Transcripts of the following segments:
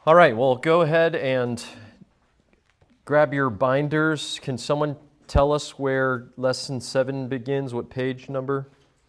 All right, well, go ahead and grab your binders. Can someone tell us where Lesson 7 begins? What page number?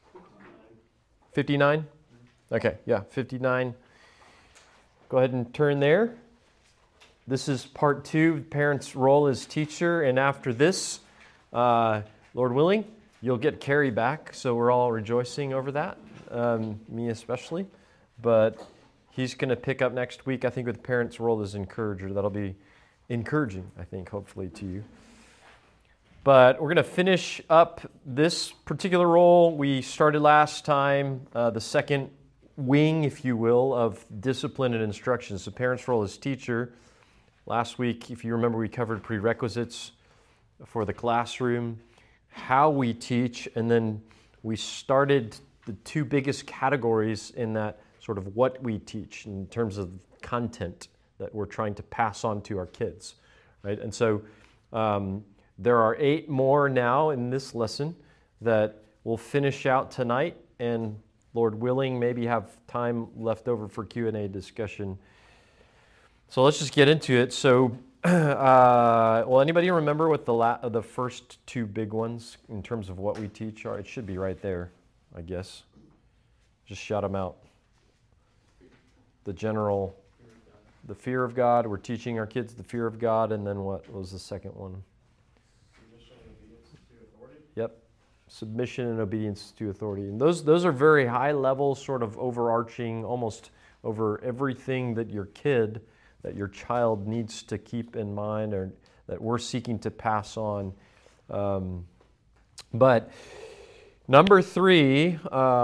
59? Okay, yeah, 59. Go ahead and turn there. This is part 2, the parent's role as teacher. And after this, Lord willing, you'll get Carrie back. So we're all rejoicing over that, me especially. But he's going to pick up next week, I think, with the parent's role as encourager. That'll be encouraging, I think, hopefully to you. But we're going to finish up this particular role. We started last time, the second wing, if you will, of discipline and instruction. So parent's role as teacher. Last week, if you remember, we covered prerequisites for the classroom, how we teach, and then we started the two biggest categories in that sort of what we teach in terms of content that we're trying to pass on to our kids, right? And so there are 8 more now in this lesson that we'll finish out tonight, and Lord willing, maybe have time left over for Q&A discussion. So let's just get into it. So, well, anybody remember what the first 2 big ones in terms of what we teach are? It should be right there, I guess. Just shout them out. The general, the fear of God. We're teaching our kids the fear of God, and then what was the second one? Submission and obedience to authority. Yep, submission and obedience to authority. And those are very high level, sort of overarching, almost over everything that your kid, that your child needs to keep in mind, or that we're seeking to pass on. But number 3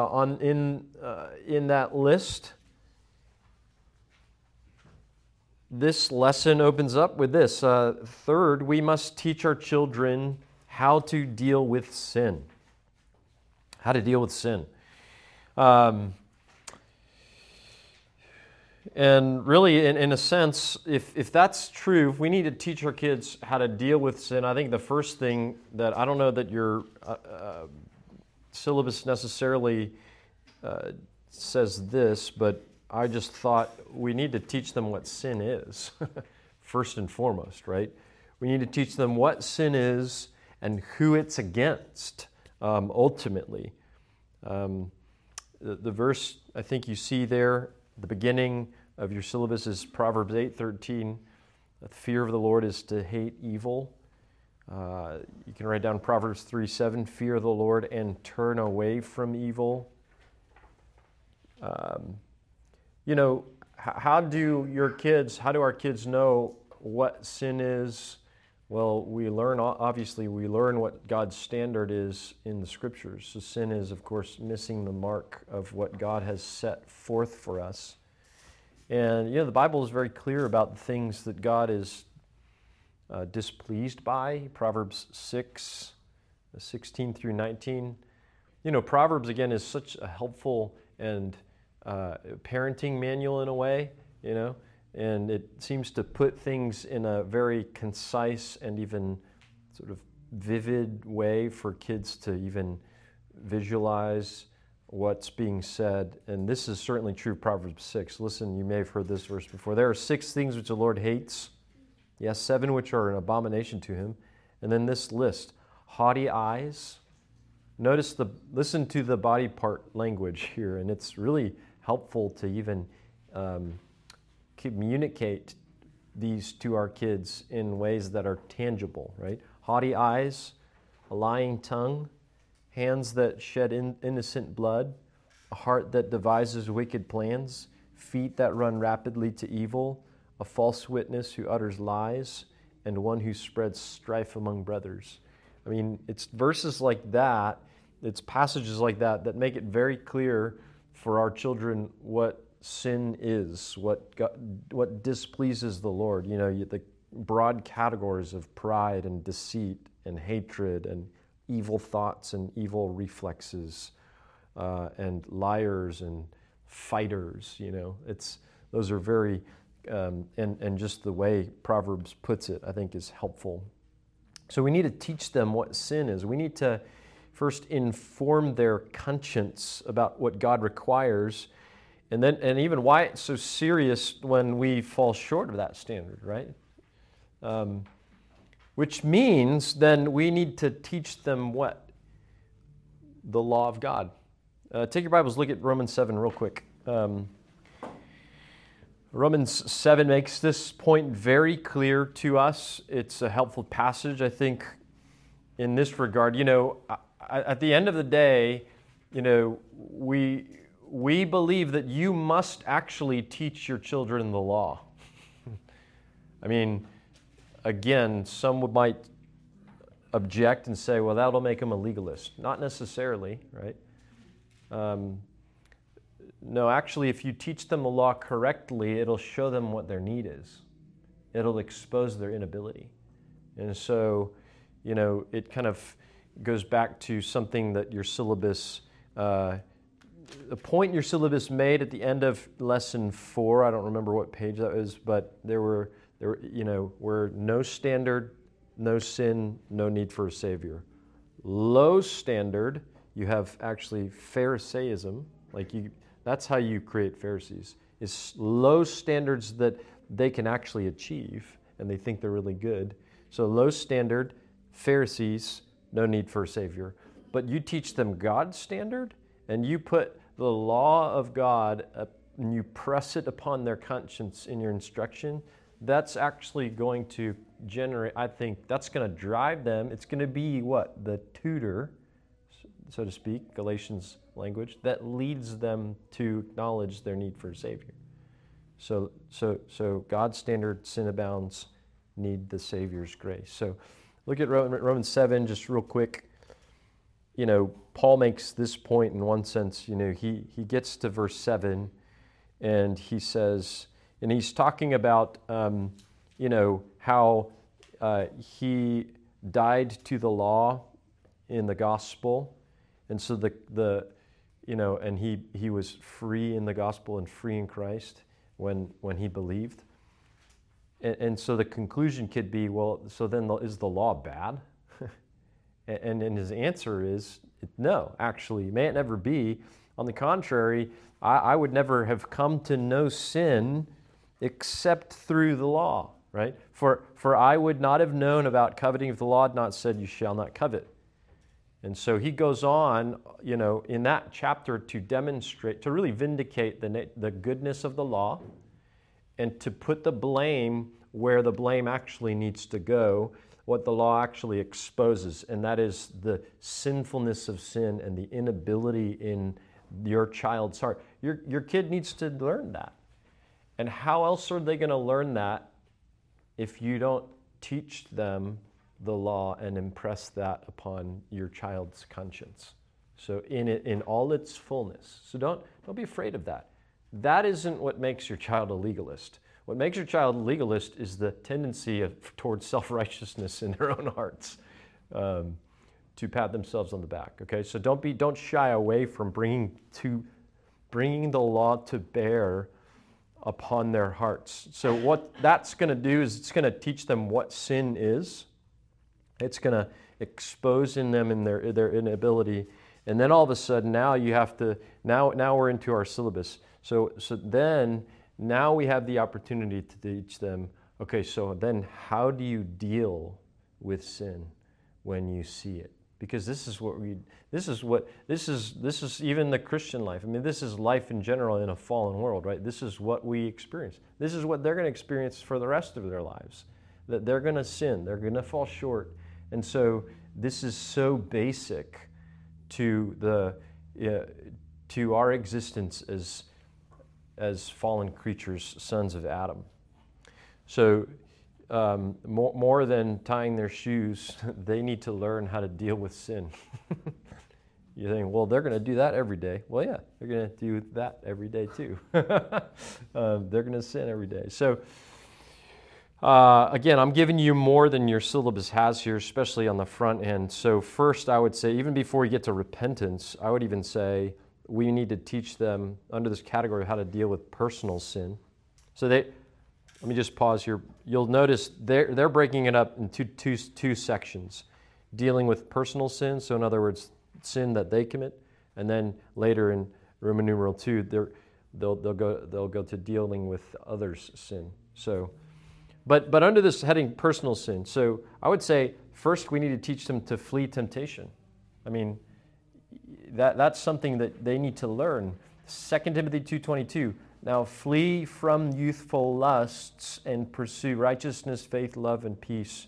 in that list. This lesson opens up with this. Third, we must teach our children how to deal with sin. How to deal with sin. And really, in a sense, if that's true, if we need to teach our kids how to deal with sin, I think the first thing that, I don't know that your syllabus necessarily says this, but I just thought we need to teach them what sin is, first and foremost, right? We need to teach them what sin is and who it's against, ultimately. The verse I think you see there, the beginning of your syllabus is Proverbs 8:13. The fear of the Lord is to hate evil. You can write down Proverbs 3:7, fear the Lord and turn away from evil. You know, how do our kids know what sin is? Well, we learn what God's standard is in the Scriptures. So sin is, of course, missing the mark of what God has set forth for us. And, the Bible is very clear about the things that God is displeased by. Proverbs 6, 16 through 19. Proverbs, again, is such a helpful and parenting manual in a way, and it seems to put things in a very concise and even sort of vivid way for kids to even visualize what's being said. And this is certainly true of Proverbs 6. Listen, you may have heard this verse before. There are 6 things which the Lord hates. Yes, 7 which are an abomination to him. And then this list: haughty eyes. Listen to the body part language here, and it's really helpful to even communicate these to our kids in ways that are tangible, right? Haughty eyes, a lying tongue, hands that shed innocent blood, a heart that devises wicked plans, feet that run rapidly to evil, a false witness who utters lies, and one who spreads strife among brothers. I mean, it's verses like that, it's passages like that make it very clear for our children what sin is, what displeases the Lord. The broad categories of pride and deceit and hatred and evil thoughts and evil reflexes and liars and fighters. Those are very and just the way Proverbs puts it, I think, is helpful. So we need to teach them what sin is. We need to first inform their conscience about what God requires, And even why it's so serious when we fall short of that standard, right? Which means then we need to teach them what? The law of God. Take your Bibles, look at Romans 7 real quick. Romans 7 makes this point very clear to us. It's a helpful passage, I think, in this regard. At the end of the day, we believe that you must actually teach your children the law. I mean, again, some might object and say, well, that'll make them a legalist. Not necessarily, right? No, actually, if you teach them the law correctly, it'll show them what their need is. It'll expose their inability. And so, it kind of goes back to something that your syllabus, the point your syllabus made at the end of lesson 4, I don't remember what page that is, but there were no standard, no sin, no need for a Savior. Low standard, you have actually Pharisaism, that's how you create Pharisees, is low standards that they can actually achieve, and they think they're really good. So low standard, Pharisees, no need for a Savior. But you teach them God's standard, and you put the law of God and you press it upon their conscience in your instruction, that's actually going to generate, I think, that's going to drive them. It's going to be what? The tutor, so to speak, Galatians language, that leads them to acknowledge their need for a Savior. So God's standard, sin abounds, need the Savior's grace. So look at Romans 7 just real quick. Paul makes this point in one sense. He gets to verse 7 and he says, and he's talking about, how he died to the law in the gospel. And so and he was free in the gospel and free in Christ when he believed. And so the conclusion could be, well, so then is the law bad? And his answer is, no, actually, may it never be. On the contrary, I would never have come to know sin except through the law, right? For I would not have known about coveting if the law had not said, you shall not covet. And so he goes on, in that chapter to demonstrate, to really vindicate the goodness of the law and to put the blame where the blame actually needs to go, what the law actually exposes, and that is the sinfulness of sin and the inability in your child's heart. Your kid needs to learn that. And how else are they going to learn that if you don't teach them the law and impress that upon your child's conscience? So in all its fullness. So don't be afraid of that. That isn't what makes your child a legalist. What makes your child a legalist is the tendency towards self-righteousness in their own hearts, to pat themselves on the back. Okay, so don't shy away from bringing the law to bear upon their hearts. So what that's going to do is it's going to teach them what sin is. It's going to expose in them in their inability, and then all of a sudden now you have to now we're into our syllabus. So then now we have the opportunity to teach them. Okay, so then how do you deal with sin when you see it? Because this is even the Christian life. I mean, this is life in general in a fallen world, right? This is what we experience. This is what they're going to experience for the rest of their lives. That they're going to sin, they're going to fall short. And so this is so basic to our existence as fallen creatures, sons of Adam. So more than tying their shoes, they need to learn how to deal with sin. You think, well, they're going to do that every day. Well, yeah, they're going to do that every day too. They're going to sin every day. So again, I'm giving you more than your syllabus has here, especially on the front end. So first, I would say, even before you get to repentance, I would even say we need to teach them under this category how to deal with personal sin. So let me just pause here. You'll notice they're breaking it up into two sections. Dealing with personal sin, so in other words, sin that they commit, and then later in Roman numeral 2, they'll go to dealing with others' sin. So, but under this heading, personal sin. So I would say first we need to teach them to flee temptation. I mean, that's something that they need to learn. 2 Timothy 2:22. Now flee from youthful lusts and pursue righteousness, faith, love, and peace.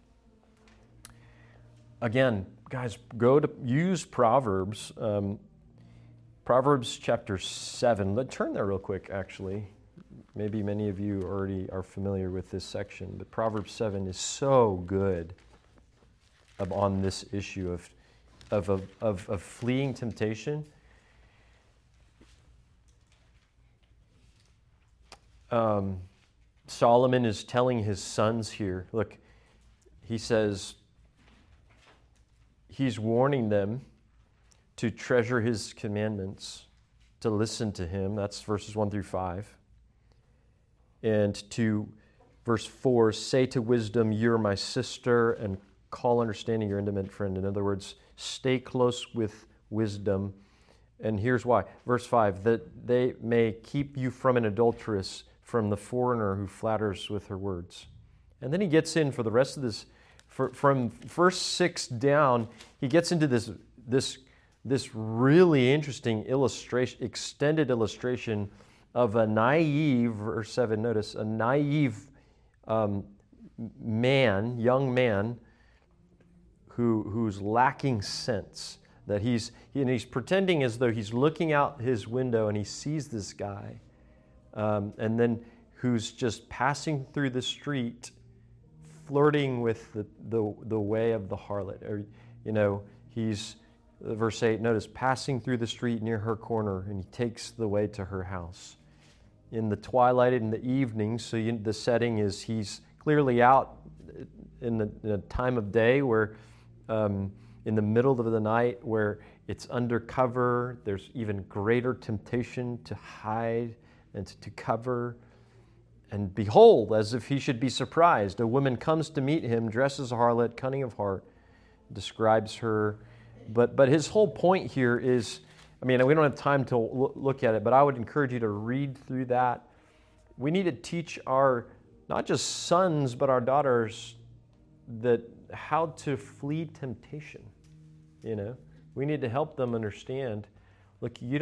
Again, guys, go to use Proverbs. Proverbs chapter 7. Let's turn there real quick, actually. Maybe many of you already are familiar with this section, but Proverbs 7 is so good on this issue of fleeing temptation. Solomon is telling his sons here, look, he says, he's warning them to treasure his commandments, to listen to him. That's verses 1 through 5. And to verse 4, say to wisdom, you're my sister, and call understanding your intimate friend. In other words, stay close with wisdom. And here's why. Verse 5, that they may keep you from an adulteress, from the foreigner who flatters with her words. And then he gets in for the rest of this, from verse 6 down, he gets into this really interesting illustration, extended illustration of a naive, verse 7, notice, a naive man, young man, who's lacking sense. That he's pretending as though he's looking out his window and he sees this guy, and then who's just passing through the street, flirting with the way of the harlot. Or, he's, verse 8, notice, passing through the street near her corner, and he takes the way to her house. In the twilight, in the evening, so the setting is he's clearly out in the time of day where, in the middle of the night, where it's undercover, there's even greater temptation to hide and to cover. And behold, as if he should be surprised, a woman comes to meet him, dressed as a harlot, cunning of heart, describes her. But his whole point here is, we don't have time to look at it, but I would encourage you to read through that. We need to teach our, not just sons, but our daughters, that how to flee temptation. We need to help them understand, look, you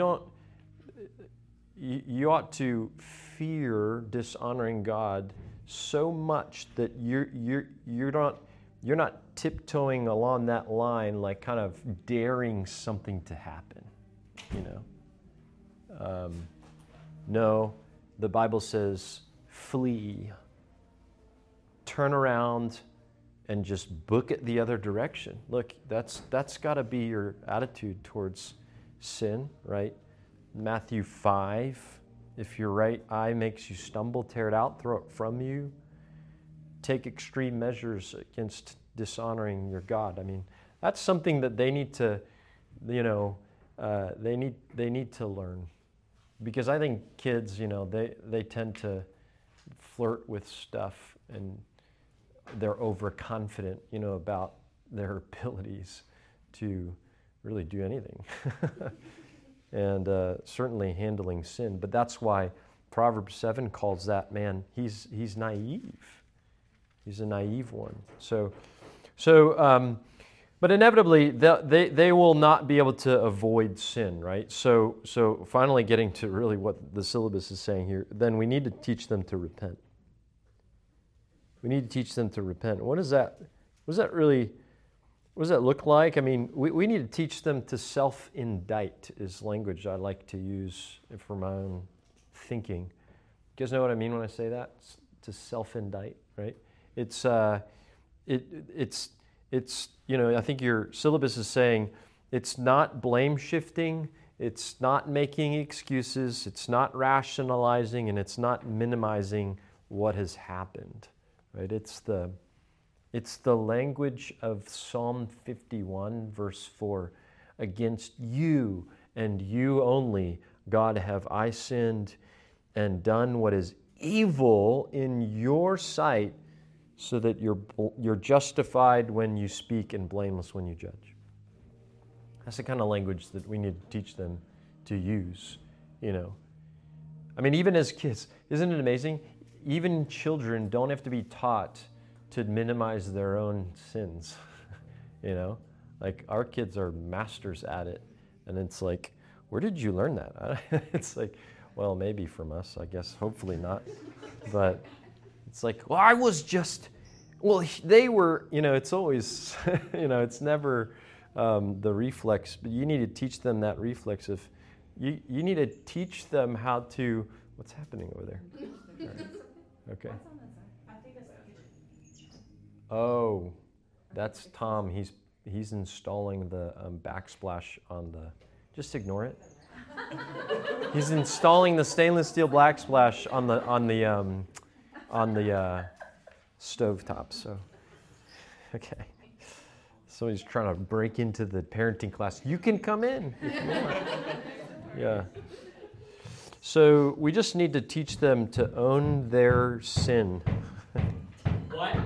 ought to fear dishonoring God so much that you're not tiptoeing along that line, like kind of daring something to happen. No, the Bible says flee, turn around, and just book it the other direction. Look, that's got to be your attitude towards sin, right? Matthew 5, if your right eye makes you stumble, tear it out, throw it from you. Take extreme measures against dishonoring your God. That's something that they need to, they need to learn. Because I think kids, they tend to flirt with stuff, and they're overconfident, about their abilities to really do anything. And certainly handling sin. But that's why Proverbs 7 calls that man, he's naive. He's a naive one. But inevitably, they will not be able to avoid sin, right? So finally getting to really what the syllabus is saying here, then we need to teach them to repent. We need to teach them to repent. What does that look like? We need to teach them to self-indict is language I like to use for my own thinking. You guys know what I mean when I say that? To self-indict, right? It's I think your syllabus is saying it's not blame shifting, it's not making excuses, it's not rationalizing, and it's not minimizing what has happened. Right? It's the language of Psalm 51, verse 4. Against you and you only, God, have I sinned and done what is evil in your sight, so that you're justified when you speak and blameless when you judge. That's the kind of language that we need to teach them to use, I mean, even as kids, isn't it amazing? Even children don't have to be taught to minimize their own sins. Like our kids are masters at it. And it's like, where did you learn that? It's like, well, maybe from us, I guess. Hopefully not. But it's like, well, I was just, well, they were, it's always, it's never the reflex. But you need to teach them that reflex of, you need to teach them how to, what's happening over there? Right. Okay. Oh, that's Tom. He's installing the backsplash on the. Just ignore it. He's installing the stainless steel backsplash on the stovetop. So, okay. So he's trying to break into the parenting class. You can come in if you want. Yeah. So we just need to teach them to own their sin. What?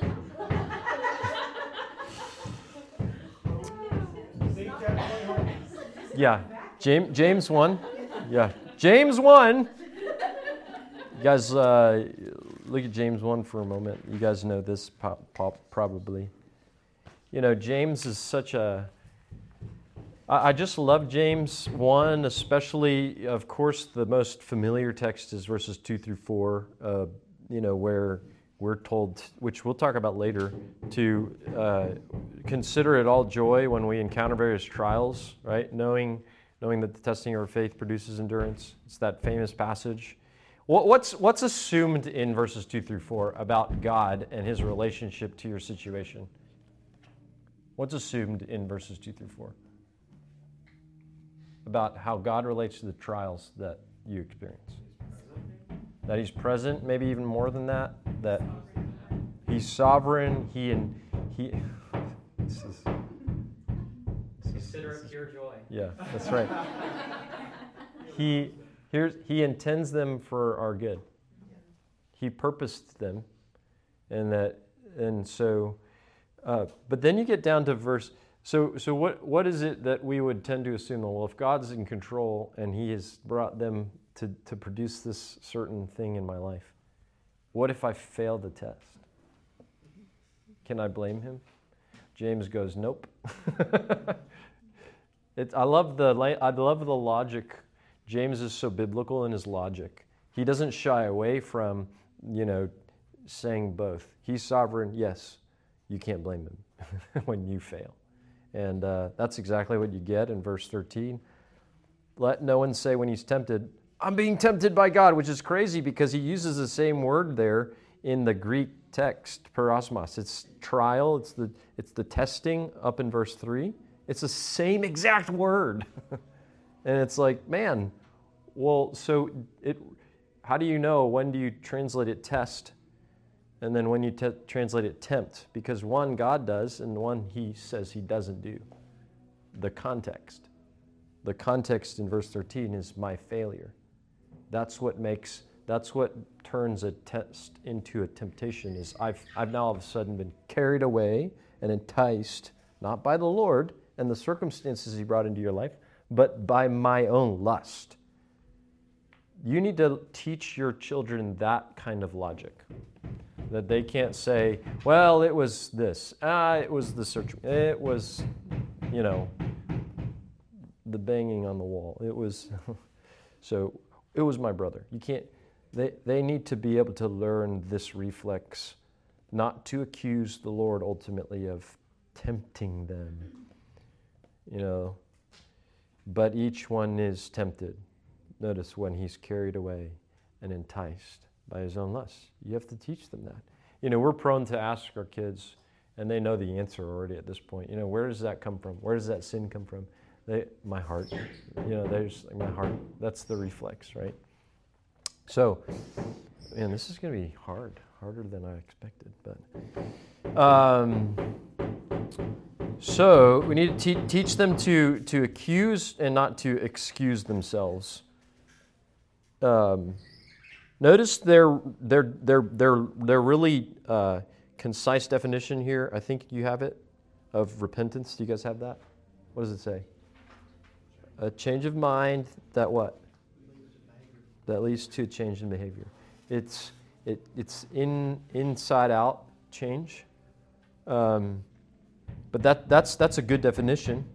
Yeah, James 1. Yeah, James 1. You guys, look at James 1 for a moment. You guys know this probably. James is such a... I just love James 1, especially, of course, the most familiar text is verses 2 through 4, where we're told, which we'll talk about later, to consider it all joy when we encounter various trials, right? Knowing that the testing of our faith produces endurance. It's that famous passage. What's assumed in verses 2 through 4 about God and his relationship to your situation? What's assumed in verses 2 through 4? About how God relates to the trials that you experience. That he's present, maybe even more than that. That he's sovereign. Consider it pure joy. Yeah, that's right. He intends them for our good. He purposed them, but then you get down to verse. So what is it that we would tend to assume? Well, if God's in control and he has brought them to produce this certain thing in my life, what if I fail the test? Can I blame him? James goes, nope. I love the logic. James is so biblical in his logic. He doesn't shy away from, saying both. He's sovereign, yes. You can't blame him when you fail. And that's exactly what you get in verse 13. Let no one say when he's tempted, I'm being tempted by God, which is crazy because he uses the same word there in the Greek text, parosmos. It's trial, it's the testing up in verse 3. It's the same exact word. And it's like, man, well, so how do you know? When do you translate it test? And then when you translate it tempt? Because one God does, and one he says he doesn't do. The context in verse 13 is my failure. That's what turns a test into a temptation. Is I've now all of a sudden been carried away and enticed, not by the Lord and the circumstances he brought into your life, but by my own lust. You need to teach your children that kind of logic. That they can't say, well, it was this. It was the search. It was, the banging on the wall. It was, so it was my brother. You can't, they need to be able to learn this reflex, not to accuse the Lord ultimately of tempting them, but each one is tempted. Notice when he's carried away and enticed by his own lust. You have to teach them that. We're prone to ask our kids, and they know the answer already at this point. Where does that come from? Where does that sin come from? My heart. There's my heart. That's the reflex, right? So, man, this is going to be harder than I expected. But so we need to teach them to accuse and not to excuse themselves. Notice their really concise definition here. I think you have it of repentance. Do you guys have that? What does it say? A change of mind that what? that leads to a change in behavior. It's inside out change, but that's a good definition.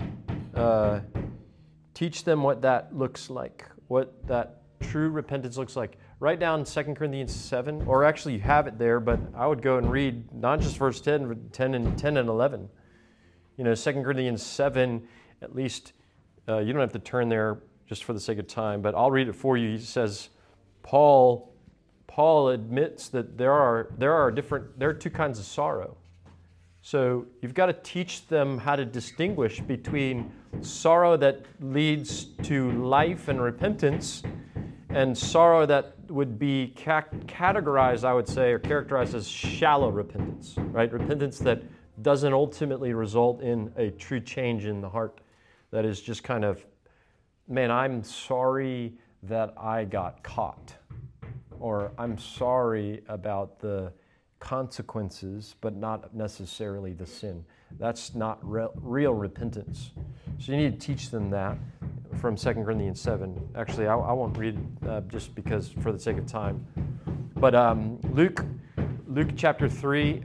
Teach them what that looks like, what that true repentance looks like. Write down 2 Corinthians 7, or actually you have it there, but I would go and read not just verse 10 and 11. 2 Corinthians 7, at least, you don't have to turn there just for the sake of time, but I'll read it for you. He says, Paul admits that there are two kinds of sorrow. So you've got to teach them how to distinguish between sorrow that leads to life and repentance and sorrow that would be categorized, I would say, or characterized as shallow repentance, right? Repentance that doesn't ultimately result in a true change in the heart. That is just kind of, man, I'm sorry that I got caught. Or I'm sorry about the consequences, but not necessarily the sin. That's not real repentance. So you need to teach them that from 2 Corinthians 7. Actually, I won't read it just because for the sake of time. But Luke chapter 3,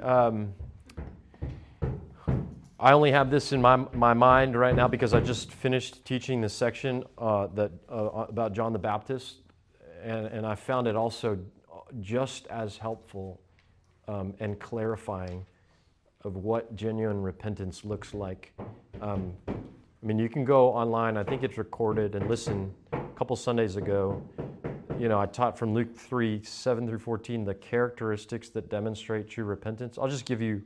I only have this in my mind right now because I just finished teaching this section about John the Baptist, and I found it also just as helpful and clarifying of what genuine repentance looks like. You can go online. I think it's recorded, and listen. A couple Sundays ago, I taught from Luke 3, 7 through 14, the characteristics that demonstrate true repentance. I'll just give you,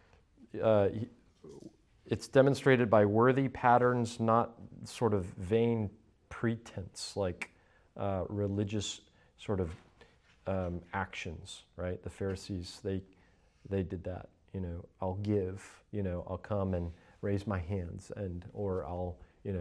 it's demonstrated by worthy patterns, not sort of vain pretense, like religious sort of actions, right? The Pharisees, they did that. I'll give, I'll come and raise my hands, or I'll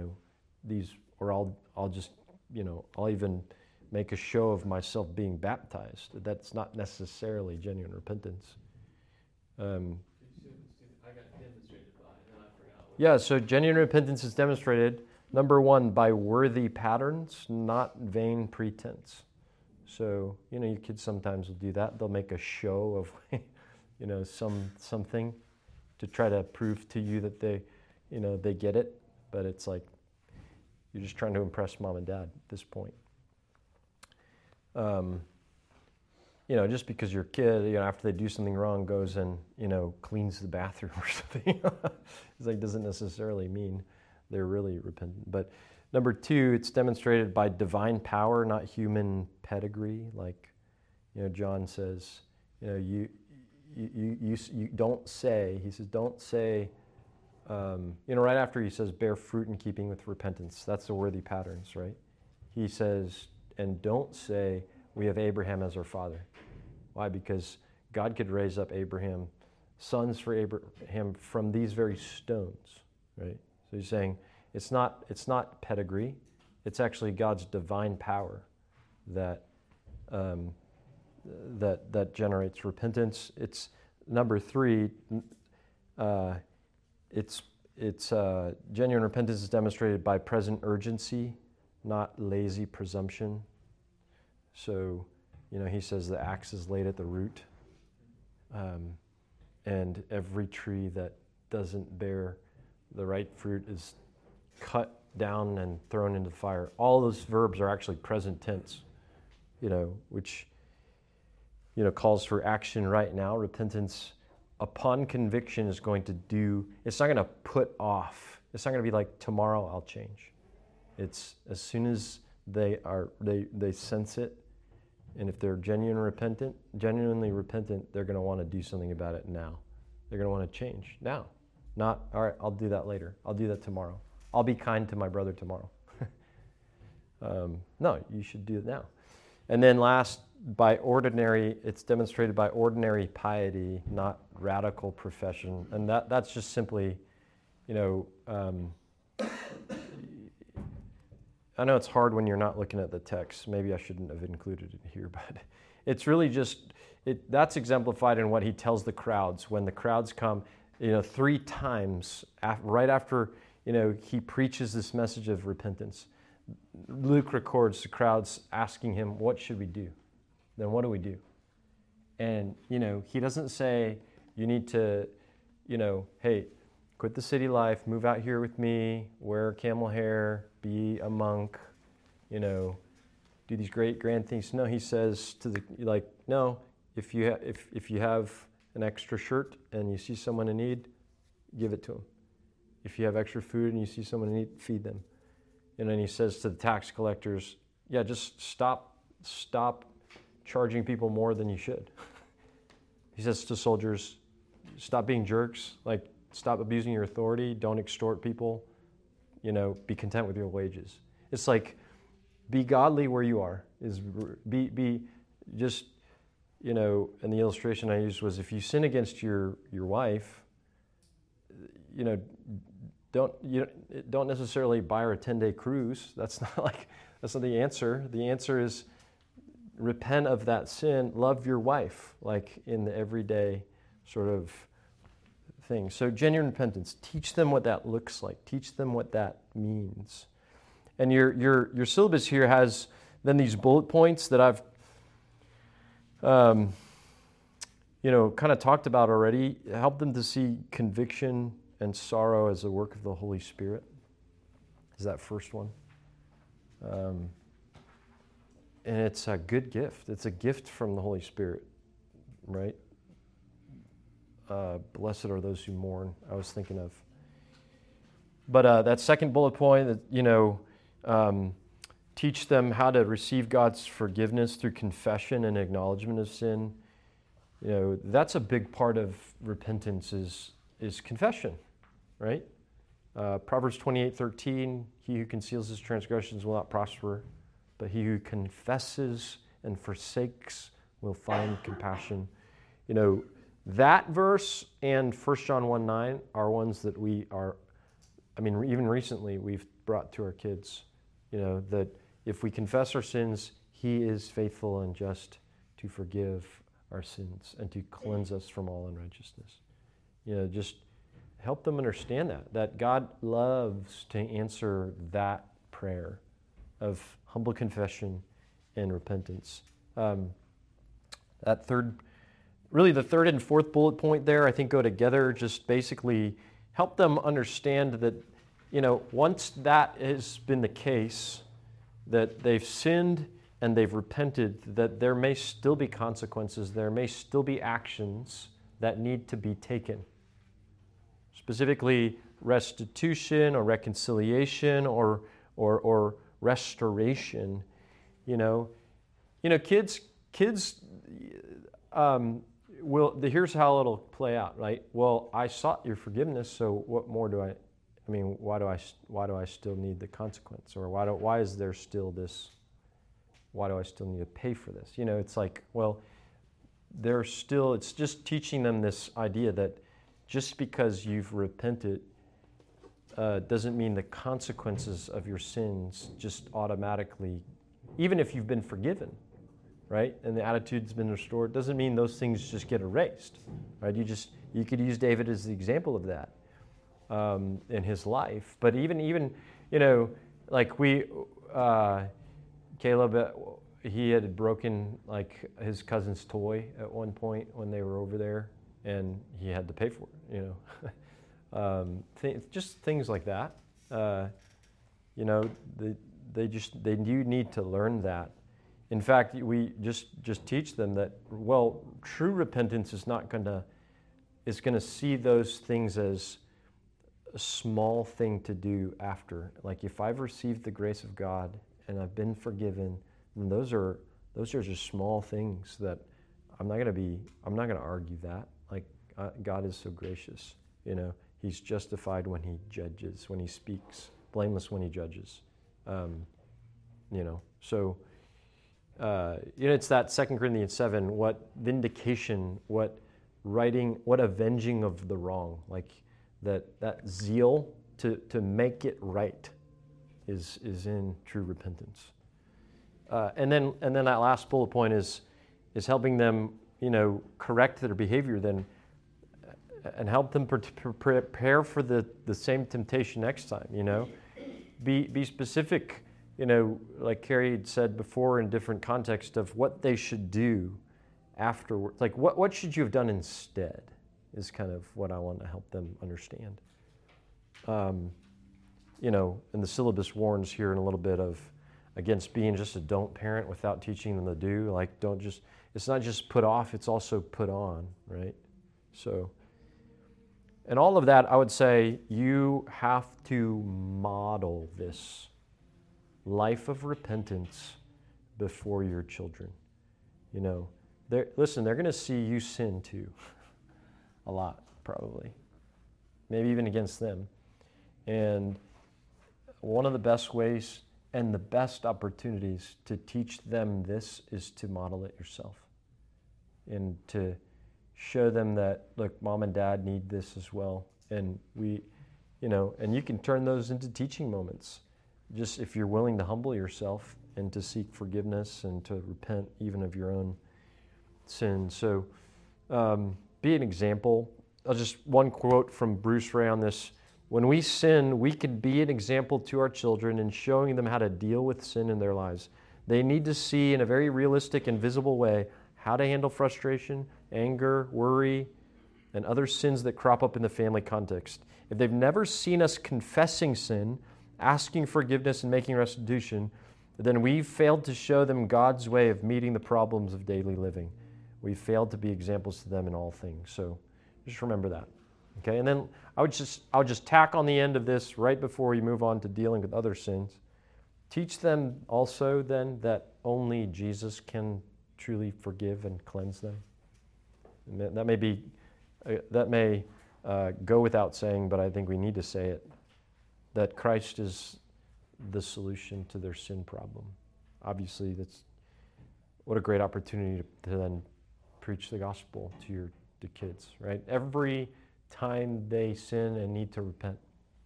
just, I'll even make a show of myself being baptized. That's not necessarily genuine repentance. I got demonstrated by, and I forgot. Yeah, so genuine repentance is demonstrated, number one, by worthy patterns, not vain pretense. So, your kids sometimes will do that. They'll make a show of, something to try to prove to you that they get it. But it's like, you're just trying to impress mom and dad at this point. Just because your kid, after they do something wrong, goes and, cleans the bathroom or something. It's like, doesn't necessarily mean they're really repentant. But number two, it's demonstrated by divine power, not human pedigree. Like, John says, you don't say, he says, don't say, right after he says, bear fruit in keeping with repentance. That's the worthy patterns, right? He says, and don't say, we have Abraham as our father. Why? Because God could raise up sons for Abraham from these very stones, right? So he's saying, it's not pedigree. It's actually God's divine power that generates repentance. It's number three. It's genuine repentance is demonstrated by present urgency, not lazy presumption. So, he says the axe is laid at the root, and every tree that doesn't bear the right fruit is cut down and thrown into the fire. All those verbs are actually present tense, which, calls for action right now. Repentance, upon conviction, is going to it's not going to put off. It's not going to be like, tomorrow I'll change. It's as soon as they sense it, and if they're genuinely repentant, they're going to want to do something about it now. They're going to want to change now. Not, all right, I'll do that later. I'll do that tomorrow. I'll be kind to my brother tomorrow. No, you should do it now. And then last, it's demonstrated by ordinary piety, not radical profession. And that's just simply, I know it's hard when you're not looking at the text. Maybe I shouldn't have included it here, but it's really that's exemplified in what he tells the crowds. When the crowds come, 3 times, right after, he preaches this message of repentance, Luke records the crowds asking him, what should we do? Then what do we do? And, he doesn't say, you need to, hey, quit the city life, move out here with me, wear camel hair, be a monk, do these great grand things. No, he says to no, if you have an extra shirt and you see someone in need, give it to them. If you have extra food and you see someone in need, feed them. And then he says to the tax collectors, just stop charging people more than you should. He says to soldiers, stop being jerks, stop abusing your authority, don't extort people, be content with your wages. It's like, be godly where you are. Be just, and the illustration I used was, if you sin against your wife, don't necessarily buy her a 10-day cruise. That's not the answer. The answer is repent of that sin, love your wife, in the everyday sort of thing. So genuine repentance, teach them what that looks like. Teach them what that means. And your syllabus here has then these bullet points that I've kind of talked about already. Help them to see conviction and sorrow as a work of the Holy Spirit. Is that first one? And it's a good gift. It's a gift from the Holy Spirit, right? Blessed are those who mourn, I was thinking of. But that second bullet point, teach them how to receive God's forgiveness through confession and acknowledgement of sin. That's a big part of repentance is confession, right? Proverbs 28:13, he who conceals his transgressions will not prosper, but he who confesses and forsakes will find compassion. That verse and 1 John 1:9 are ones that even recently we've brought to our kids, that if we confess our sins, he is faithful and just to forgive our sins and to cleanse us from all unrighteousness. Just help them understand that God loves to answer that prayer of humble confession and repentance. The third and fourth bullet point there, I think, go together. Just basically help them understand that, once that has been the case, that they've sinned and they've repented, that there may still be consequences, there may still be actions that need to be taken. Specifically, restitution or reconciliation or restoration. Kids here's how it'll play out, right? Well, I sought your forgiveness, so what more do why do I still need the consequence? Or why is there still this? Why do I still need to pay for this? It's like, well, it's just teaching them this idea that just because you've repented doesn't mean the consequences of your sins just automatically, even if you've been forgiven, right? And the attitude's been restored, doesn't mean those things just get erased, right? You could use David as the example of that in his life. But even Caleb, he had broken his cousin's toy at one point when they were over there, and he had to pay for it. Just things like that. They do need to learn that. In fact, we just teach them that, true repentance is going to see those things as a small thing to do after. Like, if I've received the grace of God and I've been forgiven, then those are just small things that I'm not going to argue that. God is so gracious, He's justified when He judges, when He speaks, blameless when He judges, So, it's that 2 Corinthians 7, what vindication, what righting, what avenging of the wrong, that zeal to make it right is in true repentance. And then that last bullet point is helping them, correct their behavior then, and help them prepare for the same temptation next time. Be specific like Carrie had said before in different contexts of what they should do afterward. Like, what should you have done instead is kind of what I want to help them understand. And the syllabus warns here in a little bit of against being just a don't parent without teaching them to do. Like, it's not just put off, it's also put on, right? So, and all of that, I would say you have to model this life of repentance before your children. They're going to see you sin too. A lot, probably. Maybe even against them. And one of the best ways and the best opportunities to teach them this is to model it yourself. And to show them that, look, mom and dad need this as well. And and you can turn those into teaching moments. Just if you're willing to humble yourself and to seek forgiveness and to repent even of your own sin. So be an example. One quote from Bruce Ray on this. When we sin, we can be an example to our children in showing them how to deal with sin in their lives. They need to see in a very realistic and visible way how to handle frustration, anger, worry, and other sins that crop up in the family context. If they've never seen us confessing sin, asking forgiveness, and making restitution, then we've failed to show them God's way of meeting the problems of daily living. We've failed to be examples to them in all things. So just remember that. Okay, and then I'll just tack on the end of this right before you move on to dealing with other sins. Teach them also then that only Jesus can truly forgive and cleanse them. And that may go without saying, but I think we need to say it, that Christ is the solution to their sin problem. Obviously, what a great opportunity to then preach the gospel to the kids, right? Every time they sin and need to repent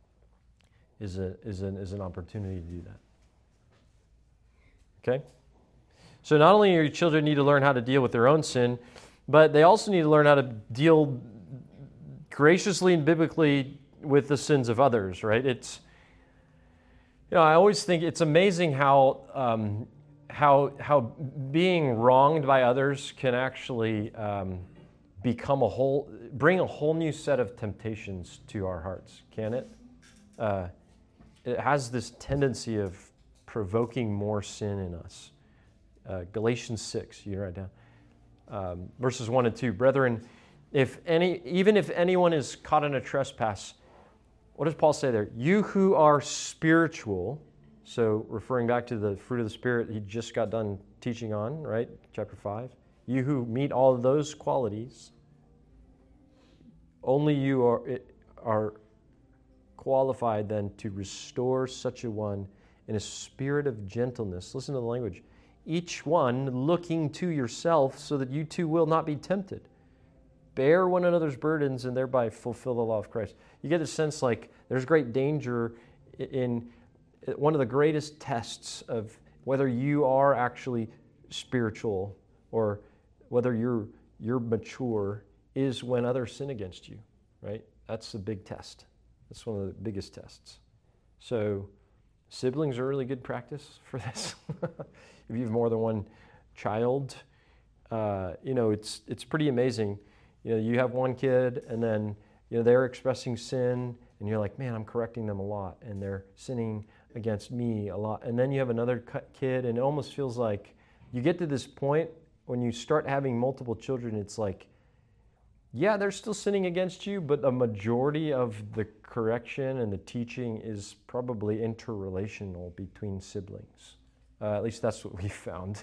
is an opportunity to do that. Okay? So not only do your children need to learn how to deal with their own sin, but they also need to learn how to deal graciously and biblically with the sins of others, right? I always think it's amazing how being wronged by others can actually bring a whole new set of temptations to our hearts, can it? It has this tendency of provoking more sin in us. Galatians 6, you write down, verses 1 and 2. Brethren, even if anyone is caught in a trespass, what does Paul say there? You who are spiritual, so referring back to the fruit of the Spirit he just got done teaching on, right? Chapter 5. You who meet all of those qualities, only you are qualified then to restore such a one in a spirit of gentleness. Listen to the language. Each one looking to yourself so that you too will not be tempted. Bear one another's burdens and thereby fulfill the law of Christ. You get a sense like there's great danger in one of the greatest tests of whether you are actually spiritual or whether you're mature is when others sin against you, right? That's the big test. That's one of the biggest tests. So siblings are really good practice for this. If you have more than one child, it's pretty amazing. You have one kid and then they're expressing sin and you're like, man, I'm correcting them a lot and they're sinning against me a lot. And then you have another kid and it almost feels like you get to this point when you start having multiple children, it's like, yeah, they're still sinning against you, but a majority of the correction and the teaching is probably interrelational between siblings. At least that's what we found.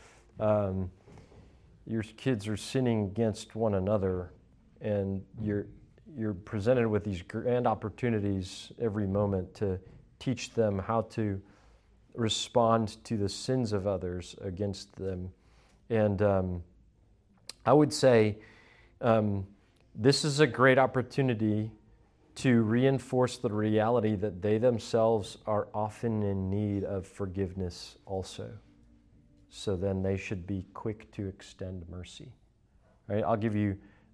Your kids are sinning against one another, and you're presented with these grand opportunities every moment to teach them how to respond to the sins of others against them. And I would say this is a great opportunity to reinforce the reality that they themselves are often in need of forgiveness also. So then they should be quick to extend mercy. All right, I'll give you,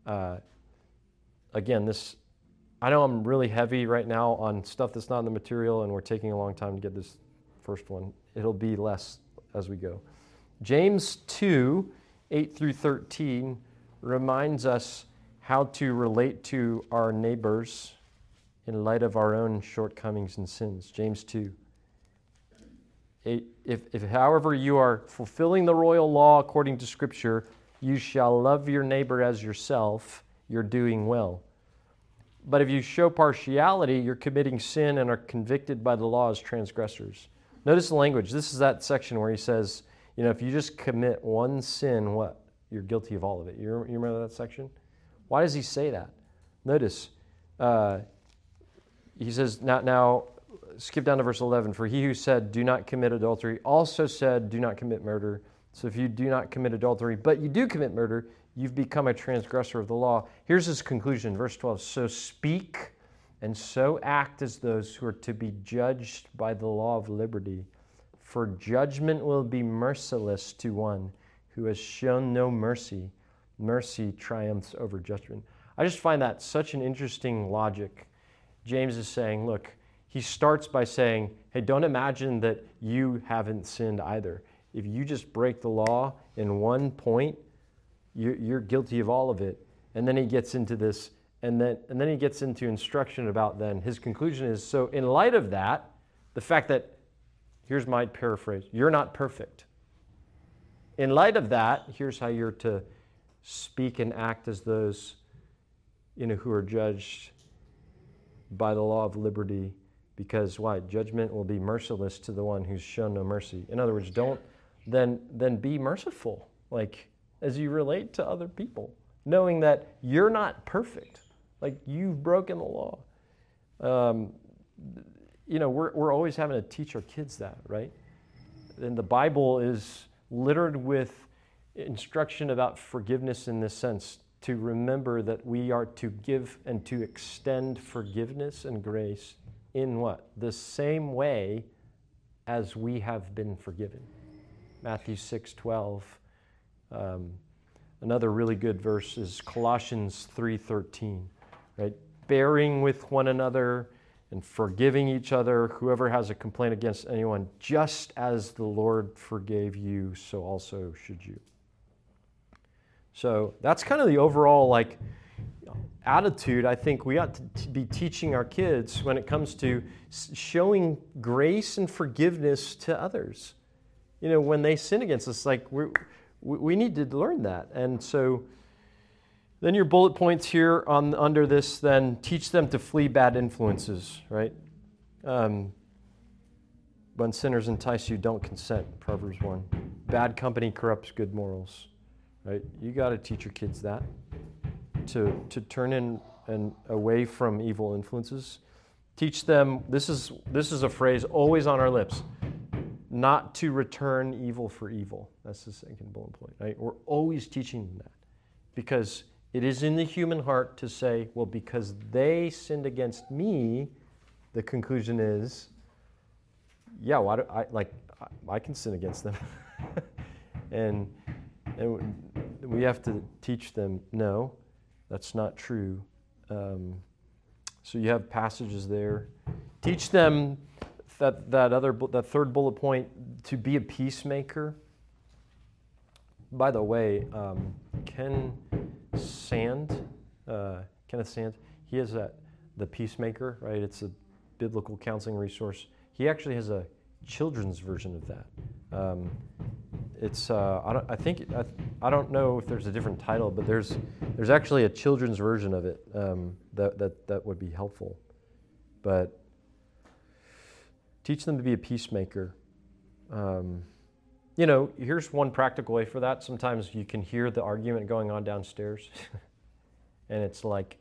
again, this, I know I'm really heavy right now on stuff that's not in the material and we're taking a long time to get this first one. It'll be less as we go. James 2, 8 through 13 reminds us how to relate to our neighbors in light of our own shortcomings and sins. James 2. If however you are fulfilling the royal law according to Scripture, you shall love your neighbor as yourself, you're doing well. But if you show partiality, you're committing sin and are convicted by the law as transgressors. Notice the language. This is that section where he says, if you just commit one sin, what? You're guilty of all of it. You remember that section? Why does he say that? Notice, he says, now, skip down to verse 11. For he who said, do not commit adultery, also said, do not commit murder. So if you do not commit adultery, but you do commit murder, you've become a transgressor of the law. Here's his conclusion, verse 12. So speak and so act as those who are to be judged by the law of liberty. For judgment will be merciless to one who has shown no mercy. Mercy triumphs over judgment. I just find that such an interesting logic. James is saying, look, he starts by saying, hey, don't imagine that you haven't sinned either. If you just break the law in one point, you're guilty of all of it. And then he gets into this, and then he gets into instruction about then. His conclusion is, so in light of that, the fact that, here's my paraphrase, you're not perfect. In light of that, here's how you're to speak and act as those, who are judged by the law of liberty, because why? Judgment will be merciless to the one who's shown no mercy. In other words, don't then be merciful, like as you relate to other people, knowing that you're not perfect, like you've broken the law. We're always having to teach our kids that, right? And the Bible is littered with instruction about forgiveness in this sense, to remember that we are to give and to extend forgiveness and grace in what? The same way as we have been forgiven. Matthew 6:12. Another really good verse is Colossians 3:13, right? Bearing with one another and forgiving each other, whoever has a complaint against anyone, just as the Lord forgave you, so also should you. So that's kind of the overall attitude I think we ought to be teaching our kids when it comes to showing grace and forgiveness to others. When they sin against us, we need to learn that. And so then your bullet points here under this, then teach them to flee bad influences, right? When sinners entice you, don't consent, Proverbs 1. Bad company corrupts good morals, right? You got to teach your kids that, to turn in and away from evil influences. Teach them, this is a phrase always on our lips, not to return evil for evil. That's the second bullet point, right? We're always teaching them that, because it is in the human heart to say, well, because they sinned against me, the conclusion is, yeah, I can sin against them. and we have to teach them, no, that's not true. So you have passages there. Teach them that third bullet point, to be a peacemaker. By the way, Kenneth Sand, he has the Peacemaker, right? It's a biblical counseling resource. He actually has a children's version of that. I don't know if there's a different title, but there's actually a children's version of it that would be helpful. But teach them to be a peacemaker. Here's one practical way for that. Sometimes you can hear the argument going on downstairs, and it's like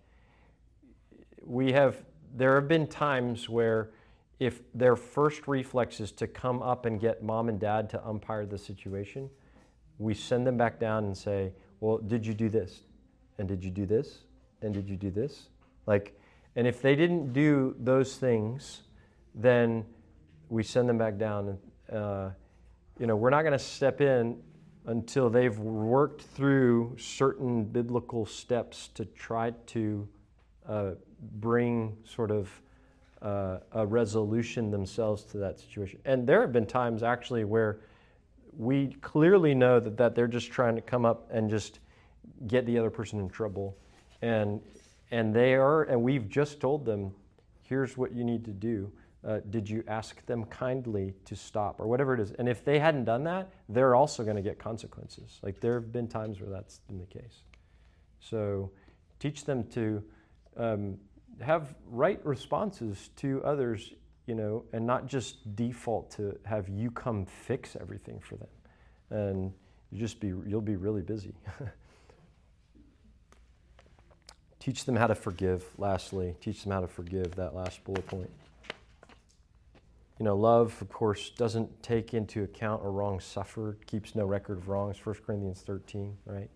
there have been times where if their first reflex is to come up and get mom and dad to umpire the situation, we send them back down and say, well, did you do this? And did you do this? And did you do this? And if they didn't do those things, then we send them back down. We're not going to step in until they've worked through certain biblical steps to try to bring sort of a resolution themselves to that situation. And there have been times actually where we clearly know that they're just trying to come up and just get the other person in trouble. And we've just told them, here's what you need to do. Did you ask them kindly to stop, or whatever it is? And if they hadn't done that, they're also going to get consequences. Like, there have been times where that's been the case. So teach them to have right responses to others, and not just default to have you come fix everything for them. And you'll be really busy. Teach them how to forgive, lastly. Teach them how to forgive, that last bullet point. Love, of course, doesn't take into account a wrong suffered, keeps no record of wrongs, 1 Corinthians 13, right?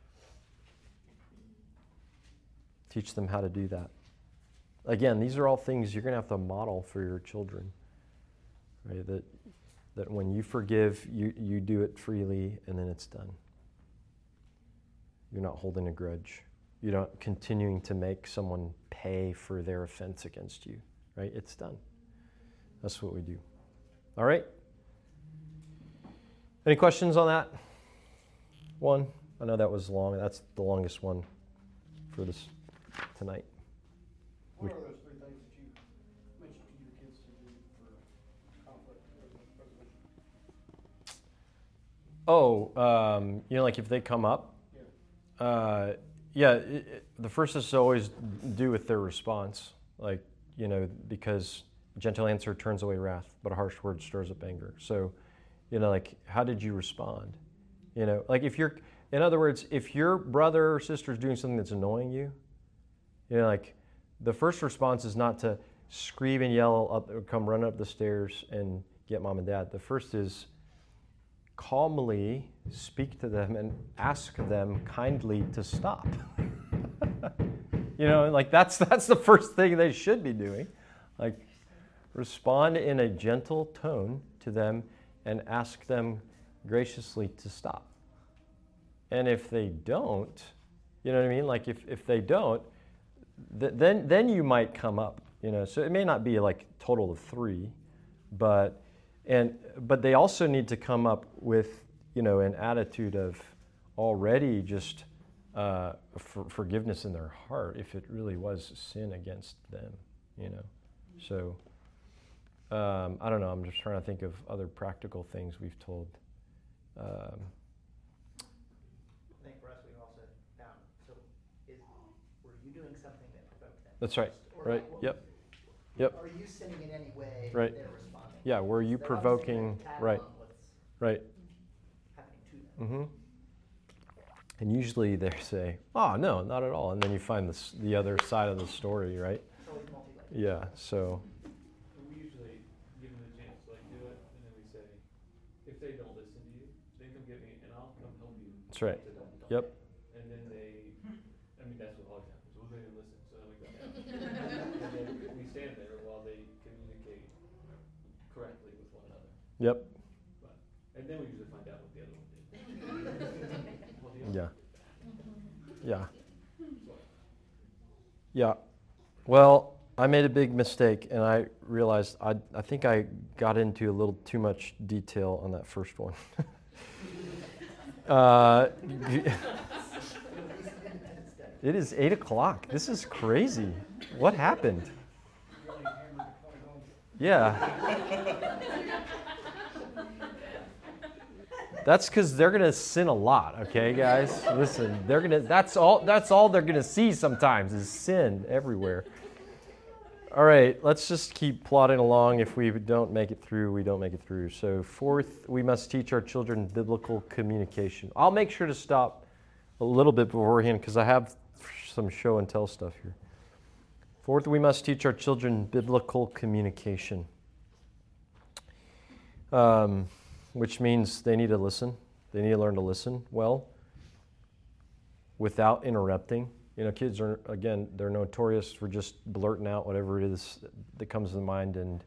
Teach them how to do that. Again, these are all things you're going to have to model for your children, right? That when you forgive, you do it freely, and then it's done. You're not holding a grudge. You're not continuing to make someone pay for their offense against you, right? It's done. That's what we do. All right? Any questions on that one? I know that was long. That's the longest one for this tonight. What are those three things that you mentioned to your kids to do for conflict resolution? Like if they come up? Yeah. The first is to always do with their response. Like, because a gentle answer turns away wrath, but a harsh word stirs up anger. So, how did you respond? Like in other words, if your brother or sister is doing something that's annoying you, the first response is not to scream and yell up, or come run up the stairs and get mom and dad. The first is calmly speak to them and ask them kindly to stop. That's the first thing they should be doing. Like, respond in a gentle tone to them and ask them graciously to stop. And if they don't, Like if they don't, then you might come up, So it may not be like total of 3, but they also need to come up with, an attitude of already just forgiveness in their heart if it really was sin against them, So I don't know. I'm just trying to think of other practical things we've told. I think for us, we've also found, were you doing something that provoked them? That's right. Right. Yep. Are you sinning in any way Right. that they're responding? Yeah, were you They're provoking? obviously gonna tag Right. on what's Right. happening to them. Mm-hmm. And usually they say, "Oh, no, not at all," and then you find the other side of the story, right? It's always multi-layered. Yeah. So. We usually give them the chance to do it, and then we say, if they don't listen to you, then come get me, and I'll come help you. That's right. To don't. Yep. And then that's what always happens. Well, they didn't listen, so then we go down. And then we stand there while they communicate correctly with one another. Yep. And then we usually find out what the other one did. Yeah. Yeah. Yeah. Well, I made a big mistake, and I realized I think I got into a little too much detail on that first one. It is 8 o'clock. This is crazy. What happened? Really hammered the point home. Yeah. That's because they're gonna sin a lot, okay, guys? Listen, that's all they're gonna see sometimes is sin everywhere. All right, let's just keep plodding along. If we don't make it through, we don't make it through. So 4th, we must teach our children biblical communication. I'll make sure to stop a little bit beforehand because I have some show and tell stuff here. 4th, we must teach our children biblical communication. Which means they need to listen. They need to learn to listen well without interrupting. Kids are, again, they're notorious for just blurting out whatever it is that comes to mind and,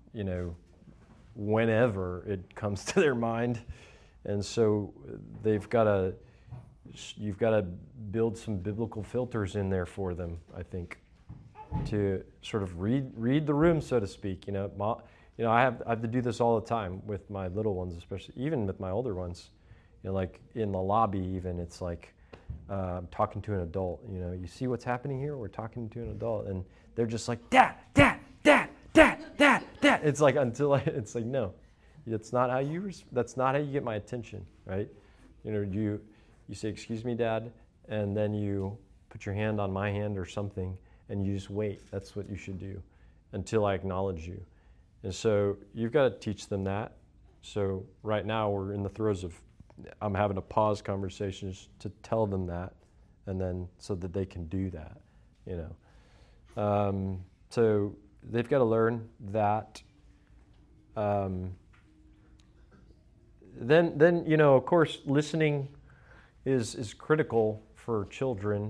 whenever it comes to their mind. And so you've got to build some biblical filters in there for them, I think. to sort of read the room, so to speak. I have to do this all the time with my little ones, especially, even with my older ones. Like in the lobby, even it's like I'm talking to an adult. You see what's happening here? We're talking to an adult, and they're just like, Dad, Dad, Dad, Dad, Dad, Dad. It's like it's like no, that's not how you get my attention, right? You say, excuse me, Dad, and then you put your hand on my hand or something, and you just wait. That's what you should do until I acknowledge you. And so you've got to teach them that. So right now we're in the throes of, I'm having to pause conversations to tell them that, and then so that they can do that, So they've got to learn that. Then of course, listening is critical for children,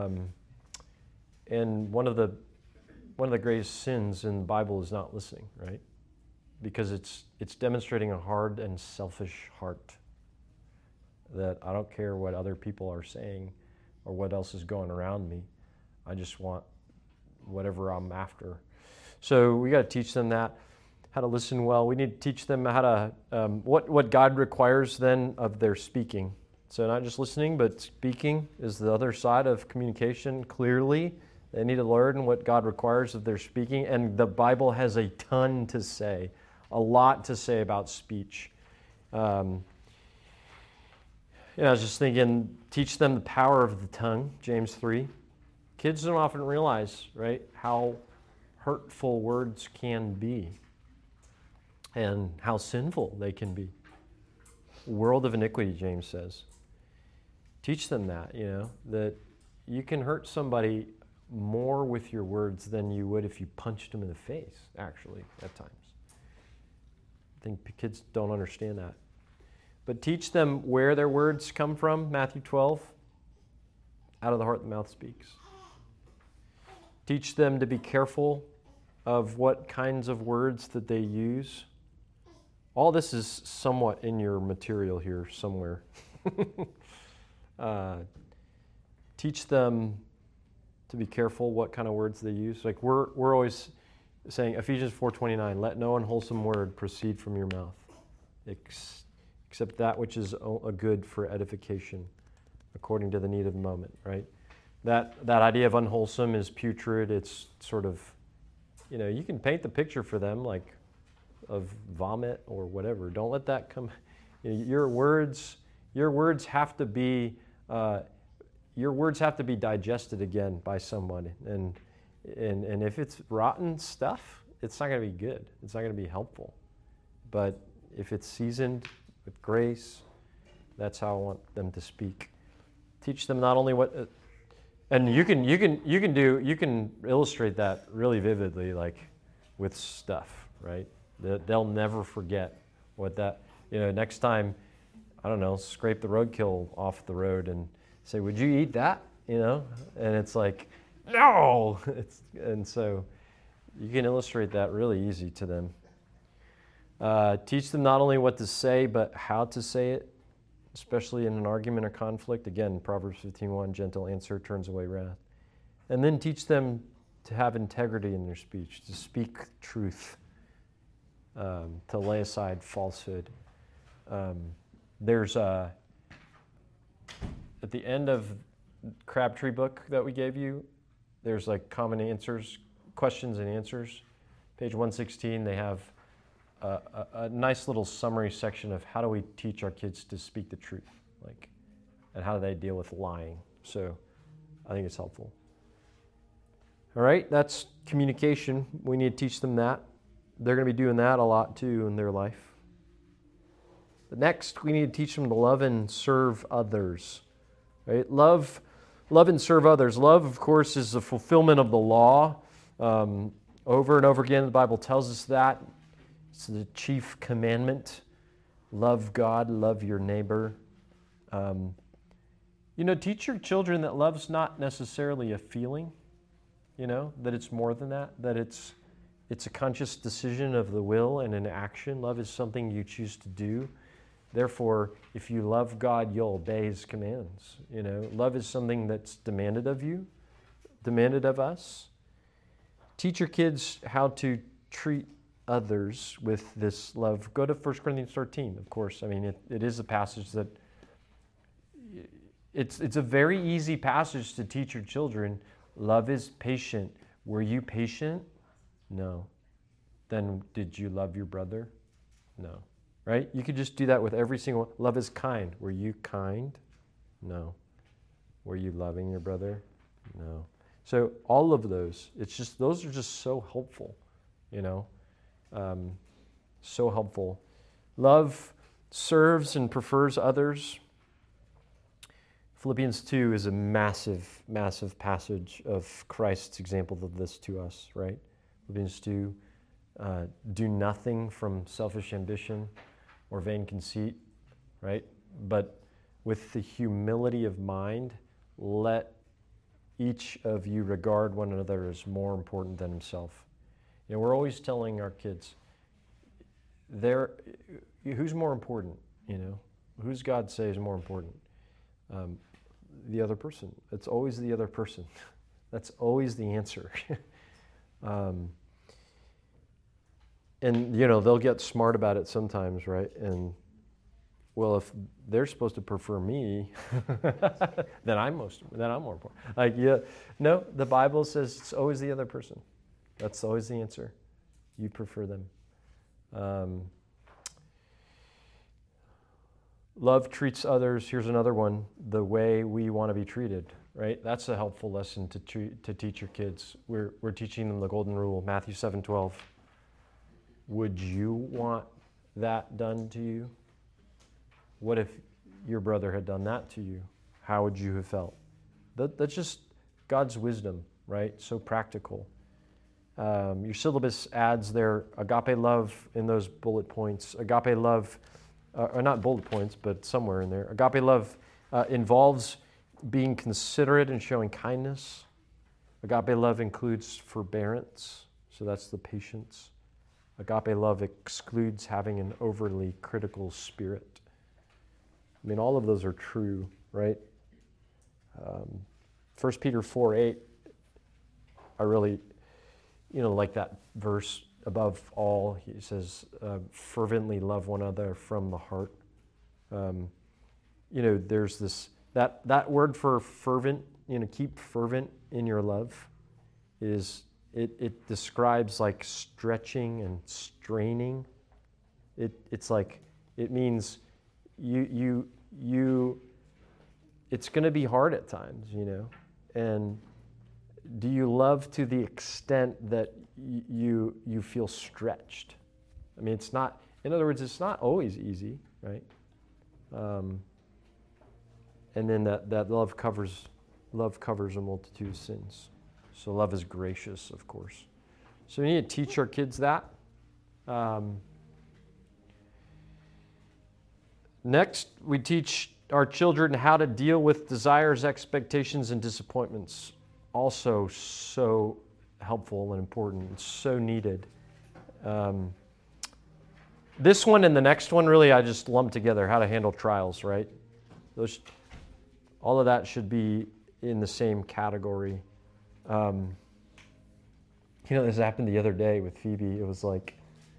and one of the greatest sins in the Bible is not listening, right? Because it's demonstrating a hard and selfish heart. That I don't care what other people are saying or what else is going around me. I just want whatever I'm after. So we got to teach them that, how to listen well. We need to teach them how to, what God requires then of their speaking. So not just listening, but speaking is the other side of communication clearly. They need to learn what God requires of their speaking. And the Bible has a ton to say, a lot to say about speech. I was just thinking, teach them the power of the tongue, James 3. Kids don't often realize, right, how hurtful words can be and how sinful they can be. World of iniquity, James says. Teach them that, that you can hurt somebody more with your words than you would if you punched them in the face, actually, at times. I think kids don't understand that. But teach them where their words come from, Matthew 12. Out of the heart the mouth speaks. Teach them to be careful of what kinds of words that they use. All this is somewhat in your material here somewhere. Teach them to be careful what kind of words they use. Like we're always saying, Ephesians 4:29, let no unwholesome word proceed from your mouth, except that which is a good for edification, according to the need of the moment, right? That idea of unwholesome is putrid. It's sort of, you can paint the picture for them like of vomit or whatever. Don't let that come. Your words have to be digested again by someone, and if it's rotten stuff, it's not going to be good. It's not going to be helpful. But if it's seasoned with grace, that's how I want them to speak. Teach them not only what, and you can illustrate that really vividly, like with stuff, right? They'll never forget what that. Next time, I don't know, scrape the roadkill off the road and say, "Would you eat that?" And it's like, no. And so you can illustrate that really easy to them. Teach them not only what to say, but how to say it, especially in an argument or conflict. Again, Proverbs 15:1, gentle answer turns away wrath. And then teach them to have integrity in their speech, to speak truth, to lay aside falsehood. There's at the end of Crabtree book that we gave you, there's like common answers, questions and answers. Page 116, they have a nice little summary section of how do we teach our kids to speak the truth, and how do they deal with lying. So I think it's helpful. All right, that's communication. We need to teach them that. They're going to be doing that a lot too in their life. But next, we need to teach them to love and serve others. Right? Love and serve others. Love, of course, is the fulfillment of the law. Over and over again, the Bible tells us that. It's the chief commandment. Love God, love your neighbor. Teach your children that love's not necessarily a feeling, that it's more than that it's a conscious decision of the will and an action. Love is something you choose to do. Therefore, if you love God, you'll obey His commands. Love is something that's demanded of you, demanded of us. teach your kids how to treat others with this love. Go to 1 Corinthians 13, of course. I mean, it is a passage that it's a very easy passage to teach your children. Love is patient. Were you patient? No. Then did you love your brother? No. Right? You could just do that with every single one. Love is kind. Were you kind? No. Were you loving your brother? No. So all of those, it's just, those are just so helpful, you know, so helpful. Love serves and prefers others. Philippians 2 is a massive, massive passage of Christ's example of this to us, right? Philippians 2, do nothing from selfish ambition or vain conceit, right? But with the humility of mind, let each of you regard one another as more important than himself. You know, we're always telling our kids, who's more important, you know? Who's God say is more important? The other person. It's always the other person. That's always the answer. And, you know, they'll get smart about it sometimes, right? And, well, if they're supposed to prefer me, then I'm more important. Like, yeah, no, the Bible says it's always the other person. That's always the answer. You prefer them. Love treats others, here's another one, the way we want to be treated, right? That's a helpful lesson to teach your kids. We're teaching them the golden rule, Matthew 7:12. Would you want that done to you? What if your brother had done that to you? How would you have felt? That's just God's wisdom, right? So practical. Your syllabus adds their agape love in those bullet points. Agape love, or not bullet points, but somewhere in there. Agape love involves being considerate and showing kindness. Agape love includes forbearance, so that's the patience. Agape love excludes having an overly critical spirit. I mean, all of those are true, right? 1 Peter 4:8, I really, like that verse. Above all, he says, fervently love one another from the heart. There's this, that word for fervent, keep fervent in your love, it describes like stretching and straining. It's like, it means it's going to be hard at times, and do you love to the extent that you feel stretched? I mean, it's not, in other words, it's not always easy, right? And then that love covers a multitude of sins. So love is gracious, of course. So we need to teach our kids that. Next, we teach our children how to deal with desires, expectations, and disappointments. Also so helpful and important. It's so needed. This one and the next one, really, I just lumped together. How to handle trials, right? All of that should be in the same category. This happened the other day with Phoebe. It was like,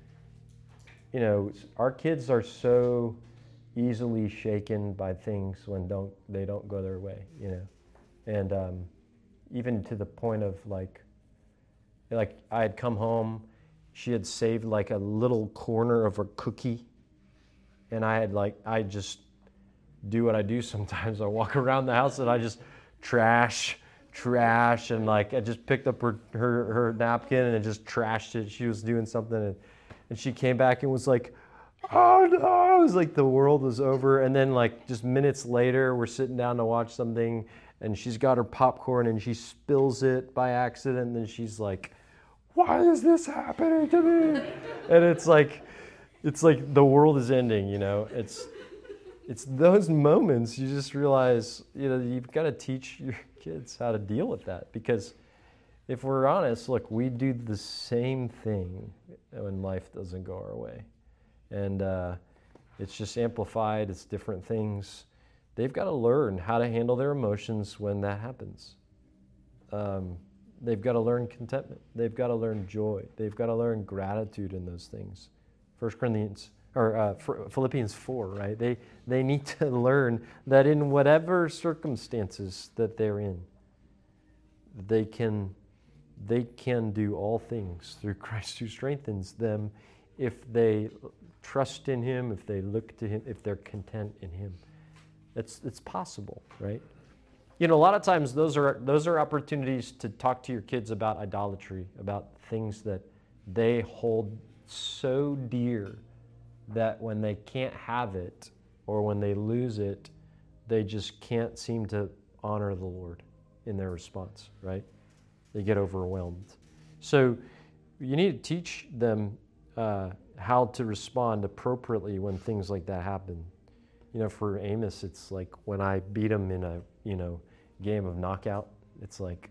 our kids are so easily shaken by things when they don't go their way, and even to the point of like I had come home, she had saved like a little corner of a cookie, and I just do what I do sometimes. I walk around the house and I just trash, and like I just picked up her napkin and I just trashed it. She was doing something and she came back and was like, oh no, it was like the world was over. And then like just minutes later, we're sitting down to watch something and she's got her popcorn and she spills it by accident. And then she's like, why is this happening to me? And it's like the world is ending, It's those moments you just realize, you've got to teach your kids how to deal with that. Because if we're honest, look, we do the same thing when life doesn't go our way. And it's just amplified, it's different things. They've got to learn how to handle their emotions when that happens. They've got to learn contentment. They've got to learn joy. They've got to learn gratitude in those things. Philippians 4, right? They need to learn that in whatever circumstances that they're in, they can do all things through Christ who strengthens them if they trust in Him, if they look to Him, if they're content in Him. It's possible, right? You know, a lot of times those are opportunities to talk to your kids about idolatry, about things that they hold so dear that when they can't have it or when they lose it, they just can't seem to honor the Lord in their response, right? They get overwhelmed. So you need to teach them how to respond appropriately when things like that happen. You know, for Amos, it's like when I beat him in a, game of knockout, it's like,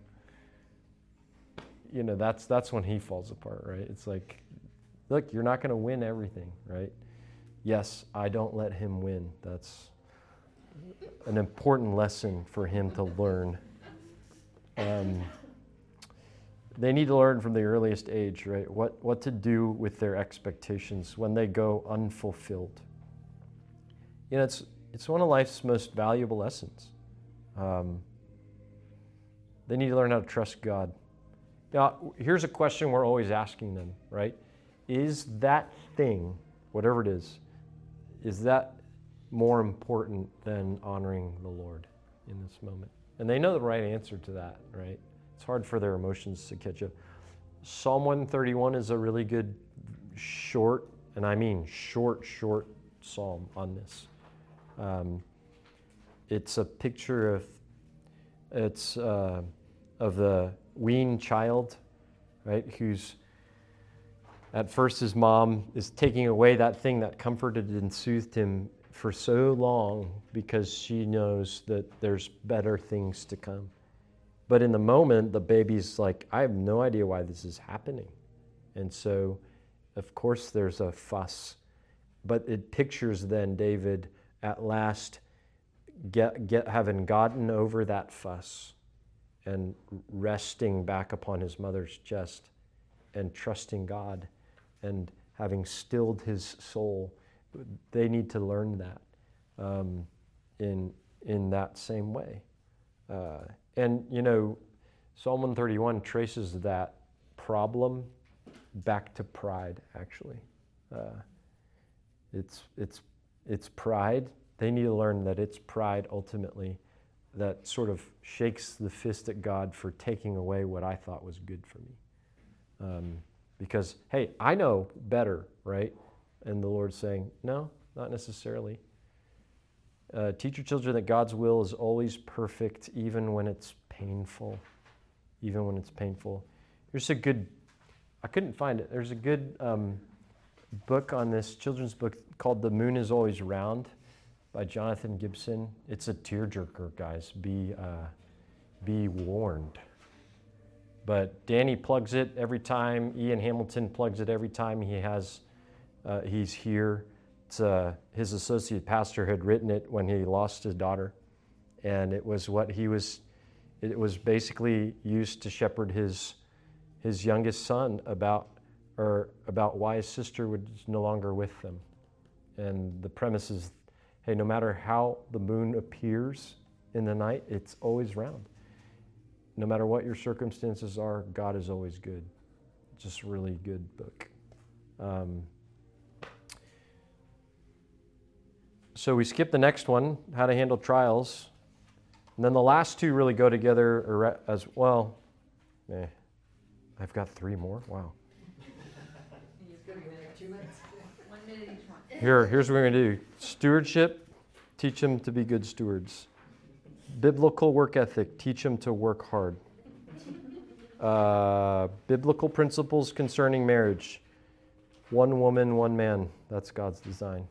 that's when he falls apart, right? It's like, look, you're not going to win everything, right? Yes, I don't let him win. That's an important lesson for him to learn. They need to learn from the earliest age, right? What to do with their expectations when they go unfulfilled. It's one of life's most valuable lessons. They need to learn how to trust God. Now, here's a question we're always asking them, right? Is that thing, whatever it is that more important than honoring the Lord in this moment? And they know the right answer to that, right? It's hard for their emotions to catch up. Psalm 131 is a really good short, and I mean short psalm on this. It's a picture of the weaned child, right? Who's at first his mom is taking away that thing that comforted and soothed him for so long because she knows that there's better things to come. But in the moment, the baby's like, I have no idea why this is happening. And so, of course, there's a fuss. But it pictures then David at last having gotten over that fuss and resting back upon his mother's chest and trusting God and having stilled his soul. They need to learn that in that same way. And, Psalm 131 traces that problem back to pride, actually. It's pride. They need to learn that it's pride, ultimately, that sort of shakes the fist at God for taking away what I thought was good for me. Because, hey, I know better, right? And the Lord's saying, no, not necessarily. Teach your children that God's will is always perfect, even when it's painful. Even when it's painful. I couldn't find it. There's a good book on this, children's book called The Moon is Always Round by Jonathan Gibson. It's a tearjerker, guys. Be warned. But Danny plugs it every time. Ian Hamilton plugs it every time he's here. His associate pastor had written it when he lost his daughter, and it was basically used to shepherd his youngest son about why his sister was no longer with them. And the premise is, hey, no matter how the moon appears in the night, it's always round. No matter what your circumstances are, God is always good. Just a really good book. So we skip the next one, how to handle trials. And then the last two really go together as well. I've got three more. Wow. He's going to get like 2 minutes. 1 minute each one. Here's what we're going to do. Stewardship, teach them to be good stewards. Biblical work ethic, teach them to work hard. Biblical principles concerning marriage. One woman, one man. That's God's design.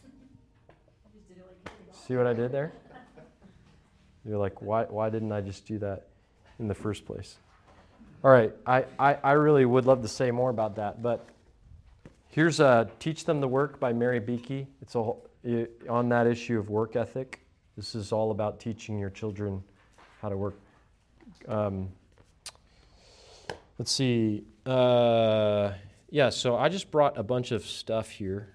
See what I did there? You're like, why didn't I just do that in the first place? All right, I really would love to say more about that, but here's Teach Them to Work by Mary Beakey. It's on that issue of work ethic. This is all about teaching your children how to work. Let's see. Yeah, so I just brought a bunch of stuff here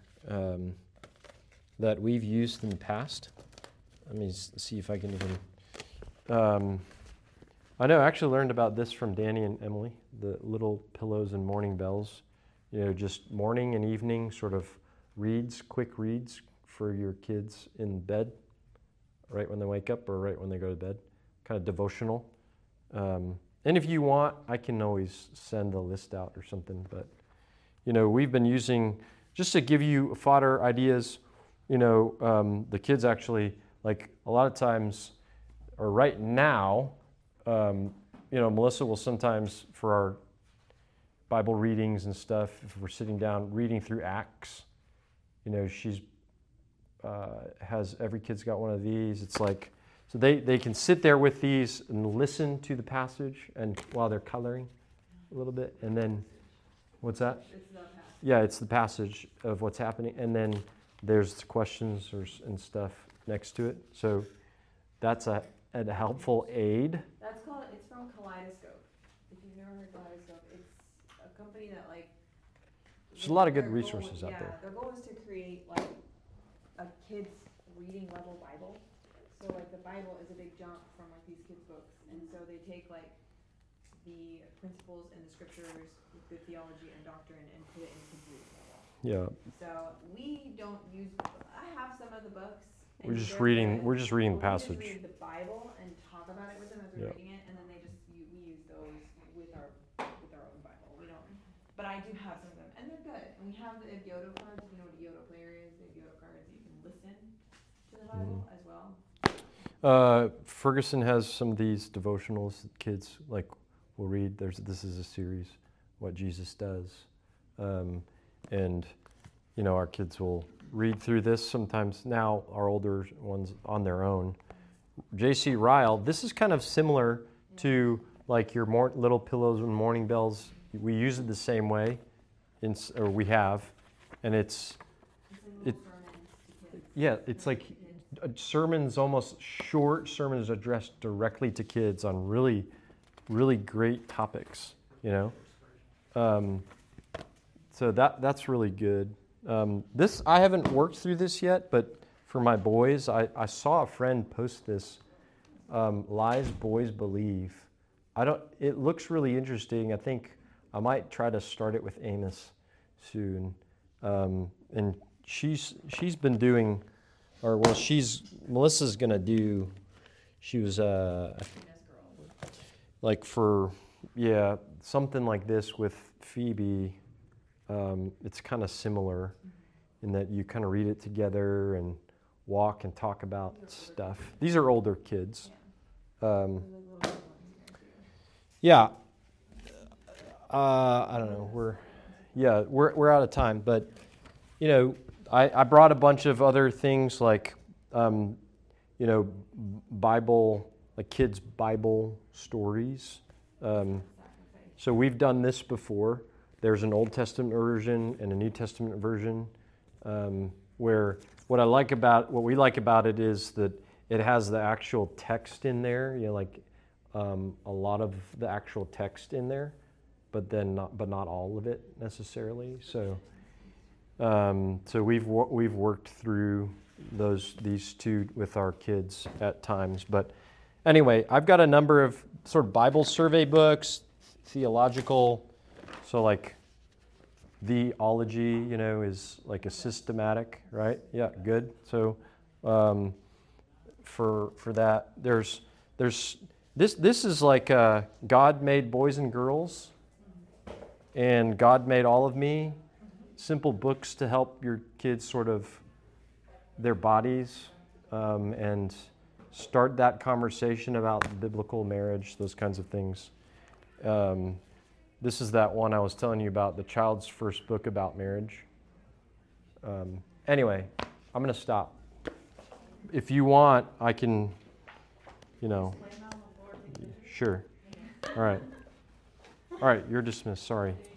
that we've used in the past. Let me see if I can even... I know I actually learned about this from Danny and Emily, the little pillows and morning bells. You know, just morning and evening sort of reads, quick reads for your kids in bed, right when they wake up or right when they go to bed. Kind of devotional. And if you want, I can always send a list out or something. But, you know, we've been using, just to give you fodder ideas, you know, the kids actually, like a lot of times, or right now, you know, Melissa will sometimes, for our Bible readings and stuff, if we're sitting down reading through Acts, you know, she's has, every kid's got one of these. It's like, so they can sit there with these and listen to the passage and while they're coloring a little bit. And then, what's that? It's the passage. Yeah, it's the passage of what's happening. And then there's questions and stuff next to it. So that's a helpful aid. That's called, it's from Kaleidoscope. If you've never heard Kaleidoscope, it's a company that like... There's a lot of good their resources goal, out there. Yeah, their goal is to create like a kid's reading level Bible. So like the Bible is a big jump from like these kids' books. And so they take like the principles in the scriptures with good theology and doctrine and put it in kids' reading level. Yeah, So we don't use, I have some of the books. we're and just they're reading. good. We're just reading the Well, we passage. just read the Bible and talk about it with them as we're Yeah. reading it, and then they just we use those with our own Bible. We don't, but I do have some of them, and they're good. And we have the Yodo cards. If you know what a Yodo player is, they have Yodo cards. You can listen to the Bible as well. Ferguson has some of these devotionals that kids like will read. This is a series, What Jesus Does, and you know our kids will read through this sometimes. Now our older ones on their own. J.C. Ryle. This is kind of similar to like your little pillows and morning bells. We use it the same way, or we have, and it's It's like little sermons to kids. yeah, it's like sermons, almost short sermons addressed directly to kids on really, really great topics, you know. So that's really good. This, I haven't worked through this yet, but for my boys, I saw a friend post this, Lies Boys Believe. It looks really interesting. I think I might try to start it with Amos soon. And she's been doing, Melissa's gonna do, she was like for, yeah, something like this with Phoebe. It's kind of similar in that you kind of read it together and walk and talk about stuff. These are older kids. Yeah. I don't know. We're out of time, but you know, I brought a bunch of other things like, you know, Bible, like kids' Bible stories. So we've done this before. There's an Old Testament version and a New Testament version, where what we like about it is that it has the actual text in there. You know, like a lot of the actual text in there, but not all of it necessarily. So we've worked through these two with our kids at times. But anyway, I've got a number of sort of Bible survey books, theological. So like theology, you know, is like a systematic, right? Yeah, good. So for that, there's this is like God made boys and girls, and God made all of me. Simple books to help your kids sort of their bodies and start that conversation about biblical marriage, those kinds of things. This is that one I was telling you about, the child's first book about marriage. Anyway, I'm going to stop. If you want, I can, you know. Sure. All right. All right, you're dismissed. Sorry.